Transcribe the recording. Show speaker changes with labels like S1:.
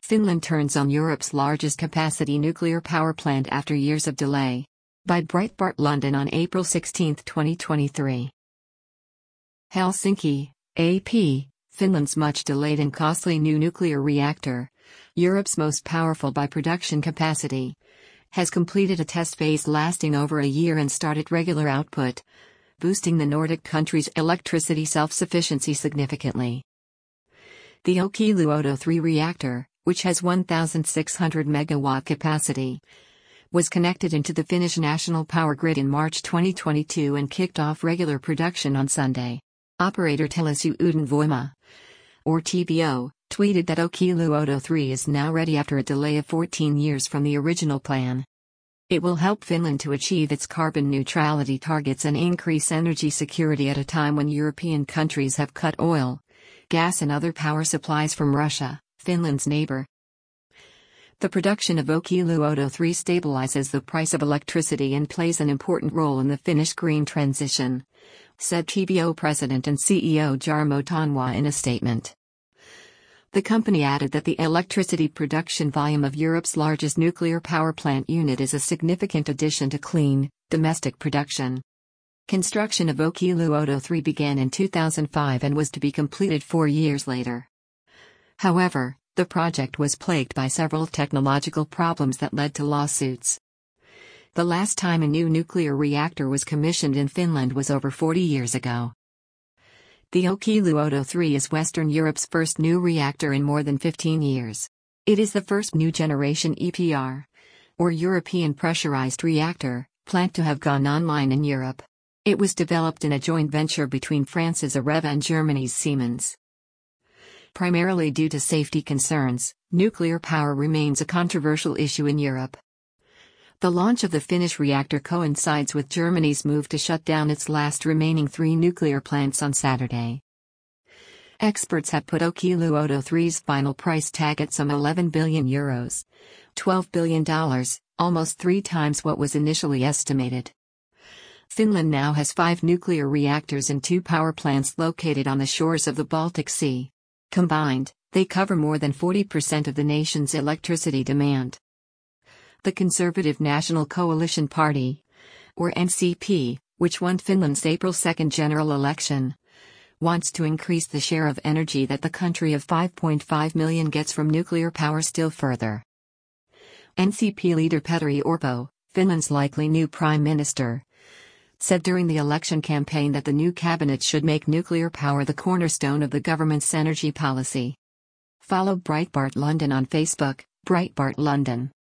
S1: Finland turns on Europe's largest capacity nuclear power plant after years of delay. By Breitbart London on April 16, 2023. Helsinki, AP, Finland's much delayed and costly new nuclear reactor, Europe's most powerful by production capacity, has completed a test phase lasting over a year and started regular output, boosting the Nordic country's electricity self-sufficiency significantly. The Olkiluoto 3 reactor, which has 1,600 megawatt capacity, was connected into the Finnish national power grid in March 2022 and kicked off regular production on Sunday. Operator Telesy Ydinvoima, or TVO, tweeted that Olkiluoto 3 is now ready after a delay of 14 years from the original plan. It will help Finland to achieve its carbon neutrality targets and increase energy security at a time when European countries have cut oil, gas and other power supplies from Russia, Finland's neighbor. The production of Olkiluoto 3 stabilizes the price of electricity and plays an important role in the Finnish green transition, said TVO President and CEO Jarmo Tonwa in a statement. The company added that the electricity production volume of Europe's largest nuclear power plant unit is a significant addition to clean, domestic production. Construction of Olkiluoto 3 began in 2005 and was to be completed 4 years later. However, the project was plagued by several technological problems that led to lawsuits. The last time a new nuclear reactor was commissioned in Finland was over 40 years ago. The Olkiluoto 3 is Western Europe's first new reactor in more than 15 years. It is the first new generation EPR, or European pressurized reactor, plant to have gone online in Europe. It was developed in a joint venture between France's Areva and Germany's Siemens. Primarily due to safety concerns, nuclear power remains a controversial issue in Europe. The launch of the Finnish reactor coincides with Germany's move to shut down its last remaining 3 nuclear plants on Saturday. Experts have put Olkiluoto 3's final price tag at some €11 billion, $12 billion, almost 3 times what was initially estimated. Finland now has 5 nuclear reactors and 2 power plants located on the shores of the Baltic Sea. Combined, they cover more than 40% of the nation's electricity demand. The Conservative National Coalition Party, or NCP, which won Finland's April 2 general election, wants to increase the share of energy that the country of 5.5 million gets from nuclear power still further. NCP leader Petteri Orpo, Finland's likely new prime minister, said during the election campaign that the new cabinet should make nuclear power the cornerstone of the government's energy policy. Follow Breitbart London on Facebook, Breitbart London.